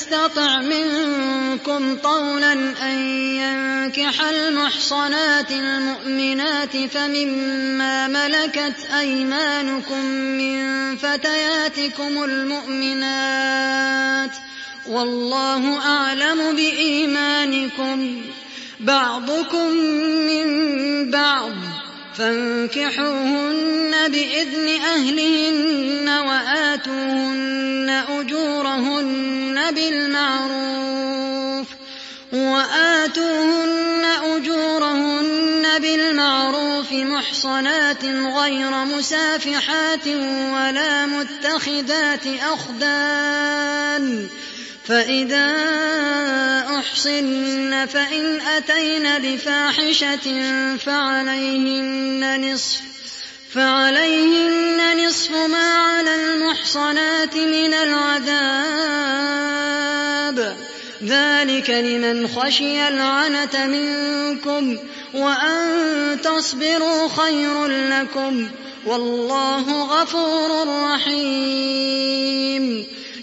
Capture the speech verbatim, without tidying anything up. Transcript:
يستطع منكم طولا أن ينكح المحصنات المؤمنات فمما ملكت أيمانكم من فتياتكم المؤمنات والله أعلم بإيمانكم بعضكم من بعض فانكحوهن بإذن أهلهن وآتوهن أجورهن بالمعروف وآتوهن أجورهن بالمعروف محصنات غير مسافحات ولا متخذات أخدان فإذا أحصن فإن أتين بفاحشة فعليهن نصف فعليهن نصف ما على المحصنات من العذاب ذلك لمن خشي العنة منكم وأن تصبروا خير لكم والله غفور رحيم